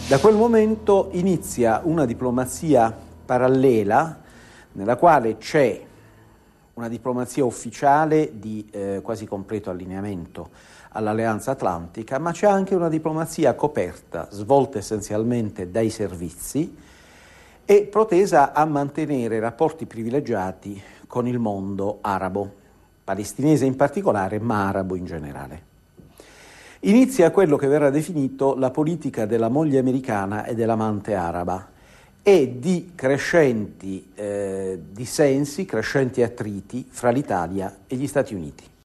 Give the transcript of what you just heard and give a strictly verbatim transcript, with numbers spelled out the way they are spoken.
Da quel momento inizia una diplomazia parallela nella quale c'è una diplomazia ufficiale di eh, quasi completo allineamento all'Alleanza Atlantica, ma c'è anche una diplomazia coperta, svolta essenzialmente dai servizi e protesa a mantenere rapporti privilegiati con il mondo arabo, palestinese in particolare, ma arabo in generale. Inizia quello che verrà definito la politica della moglie americana e dell'amante araba e di crescenti eh, dissensi, crescenti attriti fra l'Italia e gli Stati Uniti.